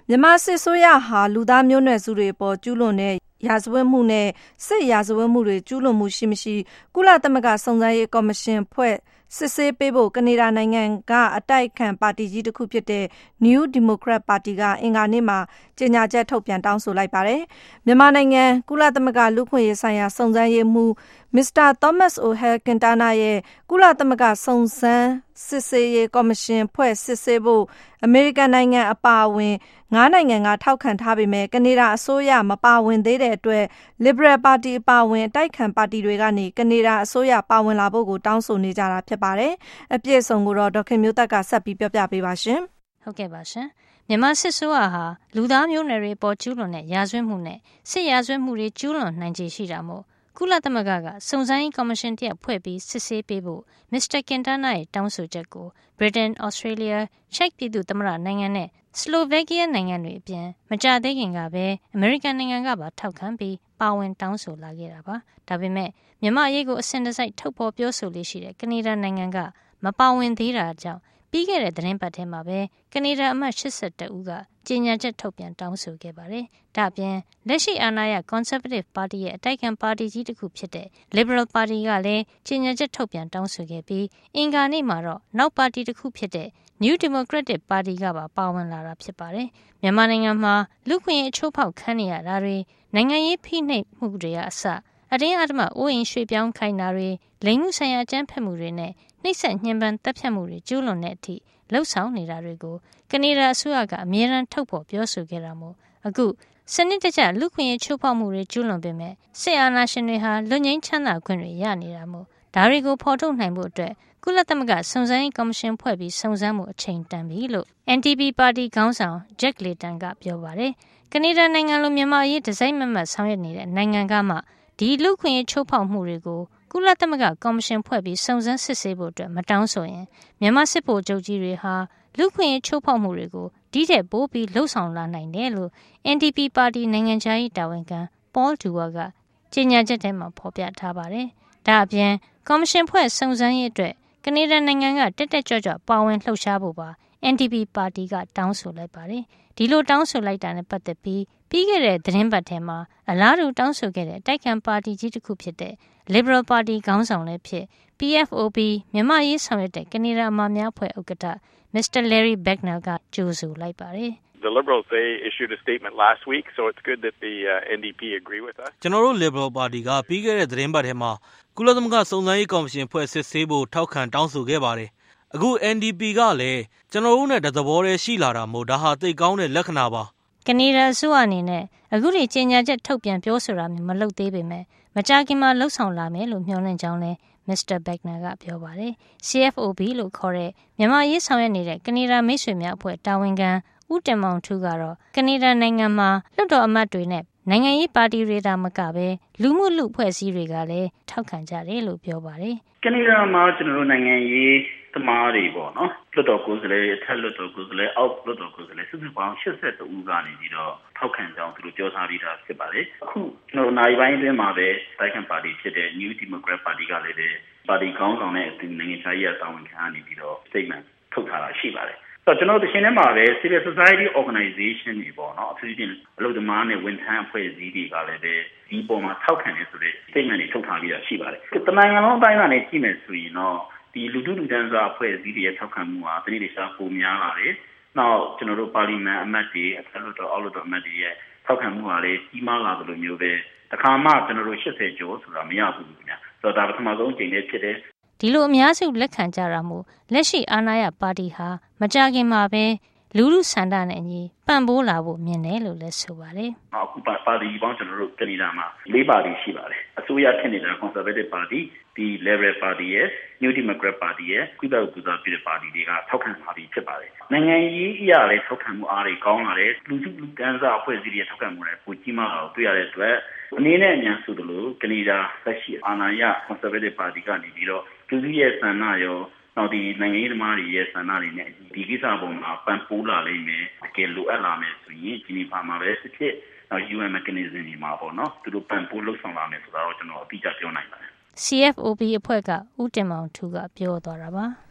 မြန်မာစစ်ဆိုးရဟာလူသားမျိုးနွယ်စုတွေပေါ်ကျူးလွန်တဲ့ရာဇဝတ်မှုနဲ့စစ်ရာဇဝတ်မှုတွေကျူးလွန်မှုရှိမရှိကုလသမဂ္ဂစုံစမ်းရေးကော်မရှင်ဖွဲ့စစ်ဆေးပေးဖို့ကနေဒါနိုင်ငံကအတိုက်အခံပါတီကြီးတစ်ခုဖြစ်တဲ့ New Democrat Party ကအင်္ဂါနေ့မှာကြေညာချက်ထုတ်ပြန်တောင်းဆိုလိုက်ပါတယ်။မြန်မာနိုင်ငံကုလသမဂ္ဂလူ့အခွင့်အရေးဆိုင်ရာစုံစမ်းရေးမှူး Mr. Thomas O'Hare Quintana ရဲ့ကုလသမဂ္ဂစုံစမ်းစစ်ဆေးရေးကော်မရှင်ဖွဲ့စစ်ဆေးဖို့အမေရိကန်နိုင်ငံအပါအဝင်9နိုင်ငံကထောက်ခံထားပေမဲ့ကနေဒါအစိုးရမပါဝင်သေးတဲ့အတွက် Liberal Party အပါအဝင်အတိုက်အခံပါတီတွေကနေကနေဒါအစိုးရပါဝင်လာဖို့ကိုတောင်းဆိုနေကြတာဖြစ်ပါတယ်။အပြည့်အစုံကိုတော့ဒေါက်ခင်မျိုးသက်ကဆက်ပြီးပြောပြပေးပါရှင်။ဟုတ်ကဲ့ပါရှင်။မြန်မာစစ်ဆိုးဟာလူသားမျိုးနွယ်တွေပေါ်ကျူးလွန်တဲ့ရာဇဝတ်မှုနဲ့စစ်ရာဇဝတ်မှုတွေကျူးလွန်နိုင်ခြေရှိတာမို့ကုလသမဂ္ဂကစုံစမ်းရေးကော်မရှင်တရက်ဖွဲ့ပြီးစစ်ဆေးပေးဖို့ Mr. Quintana ရဲ့တောင်းဆိုချက်ကို Britain, Australia, Czech ပြည်သူ့သမ္မတနိုင်ငံနဲ့ Slovakia နိုင်ငံတွေအပြင်မကြာသေးခင်ကပဲအမေရိကန်နိုင်ငံကပါထောက်ခံပြီးပါဝင်တောင်းဆိုလာခဲ့တာပါ။ဒါပေမဲ့မြန်မာအရေးကိုအစဉ်တစိုက်ထုတ်ဖော်ပြောဆိုလေးရှိတဲ့ကနေဒါနိုင်ငံကမပါဝင်သေးတာကြောင့်ပြီးခဲ့တဲ့သတင်းပတ်ထဲမှာပဲကနေဒါအမတ်82ဦးကကြေညာချက်ထုတ်ပြန်တောင်းဆိုခဲ့ပါတယ်။ဒါ့အပြင်လက်ရှိအာဏာရ Conservative Party ရဲ့အတိုက်အခံပါတီကြီးတစ်ခုဖြစ်တဲ့ Liberal Party ကလည်းကြေညာချက်ထုတ်ပြန်တောင်းဆိုခဲ့ပြီးအင်္ဂါနေ့မှာတော့နောက်ပါတီတစ်ခုဖြစ်တဲ့ New Democratic Party ကပါဝင်လာတာဖြစ်ပါတယ်။မြန်မာနိုင်ငံမှာလူ့ခွင့်ရေးအချိုးဖောက်ခံနေရတာတွေနိုင်ငံရေးဖိနှိပ်မှုတွေအစအတင်းအဓမ္မအိုးအိမ်ရွှေ့ပြောင်းခိုင်းတာတွေလိင်မှုဆိုင်ရာအကြမ်းဖက်မှုတွေနဲ့နှိပ်စက်ညှဉ်းပန်းတပ်ဖြတ်မှုတွေကျူးလွန်တဲ့အထိလှုပ်ဆောင်နေတာတွေကိုကနေဒါအစိုးရကအမြဲတမ်းထုတ်ဖော်ပြောဆိုခဲ့တာမို့အခုစနစ်တကျလူ့ခွင့်ရေးချိုးဖောက်မှုတွေကျူးလွန်ပေမဲ့စစ်အာဏာရှင်တွေဟာလွတ်ငြိမ်းချမ်းသာခွင့်တွေရနေတာမို့ဒါတွေကိုဖော်ထုတ်နိုင်ဖို့အတွက်ကုလသမဂ္ဂစုံစမ်းရေးကော်မရှင်ဖွဲ့ပြီးစုံစမ်းမှုအချိန်တန်ပြီလို့ NDP ပါတီခေါင်းဆောင် Jack Layton ကပြောပါတယ်။ကနေဒါနိုင်ငံလိုမြန်မာအရေးဒီဇိုင်းမမတ်ဆောင်ရွက်နေတဲ့နိုင်ငံကမှဒီလူ့ခွင့်ရေးချိုးဖောက်မှုတွေကိုကုလသမဂ္ဂကော်မရှင်ဖွဲ့ပြီးစုံစမ်းစစ်ဆေးဖို့အတွက်မတောင်းဆိုရင်မြန်မာစစ်ဗိုလ်ချုပ်ကြီးတွေဟာလူ့ခွင့်ရေးချိုးဖောက်မှုတွေကိုဒီထက်ပိုပြီးလှုံ့ဆော်လာနိုင်တယ်လို့ NDP ပါတီနိုင်ငံခြားရေးတာဝန်ခံ Paul Dewar ကကြေညာချက်ထဲမှာဖော်ပြထားပါတယ်။ဒါအပြင်ကော်မရှင်ဖွဲ့စုံစမ်းရေးအတွက်ကနေဒါနိုင်ငံကတက်တက်ကြွကြွပါဝင်လှုပ်ရှားဖို့ပါ NDP ပါတီကတောင်းဆိုလိုက်ပါတယ်။ဒီလိုတောင်းဆိုလိုက်တာနဲ့ပတ်သက်ပြီးခဲ့တဲ့သတင်းပတ်ထဲမှာအလားတူတောင်းဆိုခဲ့တဲ့တိုက်ခံပါတီကြီးတစ်ခုဖြစ်တဲ့ Liberal Party ခေါင်းဆောင်လည်းဖြစ် PFOP မြန်မာရေးဆောင်ရွက်တဲ့ကနေဒါအမများအဖွဲ့ဥက္ကဋ္ဌ Mr. Larry Beckner ကကြိုဆိုလိုက်ပါတယ်။ The Liberals, they issued a statement last week, so it's good that the NDP agree with us. ကျွန်တော်တို့ Liberal Party ကပြီးခဲ့တဲ့သတင်းပတ်ထဲမှာကုလသမဂ္ဂစုံစမ်းရေးကော်မရှင်ဖွဲ့စစ်ဆေးဖို့ထောက်ခံတောင်းဆိုခဲ့ပါတယ်။အခု NDP ကလည်းကျွန်တော်တို့နဲ့တသဘောတည်းရှိလာတာမို့ဒါဟာသိကောင်းတဲ့လက္ခဏာပါ။ကနေဒါအစိုးရအနေနဲ့အခုဒီကြေညာချက်ထုတ်ပြန်ပြောဆိုတာမျိုးမလုပ်သေးပေမဲ့မကြာခင်မှာလှုပ်ဆောင်လာမယ်လို့မျှော်လင့်ကြောင်းလဲMr. Beckner ကပြောပါတယ်။ CFOB လို့ခေါ်တဲ့မြန်မာရေးဆောင်ရွက်နေတဲ့ကနေဒါမိတ်ဆွေများအဖွဲ့တာဝန်ခံဦးတင်မောင်ထူးကတော့ကနေဒါနိုင်ငံမှာလွှတ်တော်အမတ်တွေနဲ့နိုင်ငံရေးပါတီတွေဒါမကပဲလူမှုလူအဖွဲ့အစည်းတွေကလည်းထောက်ခံကြတယ်လို့ပြောပါတယ်။ကနေဒါမှာကျွန်တော်တို့နိုင်ငံရေးသမားတွေပေါ့နော်လွှတ်တော်ကိုယ်စားလှယ်အထက်လွှတ်တော်ကိုယ်စားလှယ်အောက်လွှတ်တော်ကိုယ်စားလှယ်စုစုပေါင်း82ဦးကနေပြီးတော့ထောက်ခံကြောင်းသူတို့ပြောထားပြီးသားဖြစ်ပါတယ်။အခုကျွန်တော်နိုင်ပိုင်းအတွင်းမှာပဲတိုက်ခံပါတီဖြစ်တဲ့ New Democrat Party ကလည်းပါတီခေါင်းဆောင်တဲ့နိုင်ငံခြားရေးတာဝန်ခံကနေပြီးတော့ statement ထုတ်ထားတာရှိပါတယ်။ဆိုတော့ကျွန်တော်တို့တစ်ချိန်တည်းမှာပဲ Civil Society Organization တွေပေါ့နော်အထူးသဖြင့်အလုပ်သမားနဲ့ဝန်ထမ်းအဖွဲ့အစည်းတွေကလည်းဒီပေါ်မှာထောက်ခံနေဆိုတဲ့ statement တွေထုတ်ထားပြီးတာရှိပါတယ်။တနိုင်ငံလုံးအတိုင်းအတာနဲ့ကြည့်မယ်ဆိုရင်တော့ဒီလူထုလူတန်းစားအဖွဲ့အစည်းတွေရဲ့ထောက်ခံမှုဟာတနည်းတခြားပိုများလာတယ်။နောက်ကျွန်တော်တို့ပါလီမန်အမတ်တွေအထက်လွှတ်တော်အောက်လွှတ်တော်အမတ်တွေရဲ့ထောက်ခံမှုဟာလည်းကြီးမားလာသလိုမျိုးပဲတခါမှကျွန်တော်တို့80ကျော်ဆိုတာမရဘူးခင်ဗျာ။ဆိုတော့ဒါပထမဆုံးအကြိမ်လေးဖြစ်တယ်ဒီလိုအများစုလက်ခံကြတာမို့လက်ရှိအာဏာရပါတီဟာမကြာခင်မှာပဲလူလူဆန္ဒနဲ့အညီပံ့ပိုးလာဖို့မြင်တယ်လို့လည်းဆိုပါတယ်။အခုပါတီပေါင်းကျွန်တော်တို့ကနေဒါမှာ၄ပါတီရှိပါတယ်။အစိုးရထက်နေတာ Conservative Party, ဒီ Liberal Party ရဲ့ New Democrat Party ရဲ့ကုသကူစားပြည်ပါတီတွေကထောက်ခံပါတီဖြစ်ပါတယ်။နိုင်ငံရေးအရာလည်းထောက်ခံမှုအားတွေကောင်းလာတယ်။လူထုလူတန်းစားအဖွဲ့အစည်းတွေထောက်ခံမှုလည်းပိုကြီးမားလာတော့တွေ့ရတဲ့အတွက်အနေနဲ့အများစုတို့လိုကနေဒါလက်ရှိအာဏာရ Conservative Party ကနေပြီးတော့လူထုရဲ့ဆန္ဒရောနောက်ဒီနိုင်ငံရေးသမားတွေရဲ့ဆန္ဒတွေနဲ့ဒီကိစ္စပုံမှာပံ့ပိုးလာလိမ့်မယ်အကယ်လိုအပ်လာမယ်ဆိုရင်ဒီနေ့မှာပဲစစ်ဖြစ်နောက် UN mechanism တွေမှာပေါ့နော်သူတို့ပံ့ပိုးလှုပ်ဆောင်လာမယ်ဆိုတာတော့ကျွန်တော်အတိအကျပြောနိုင်ပါတယ် CFOB အဖွဲ့ကဦးတင်မောင်ထူးကပြောသွားတာပါ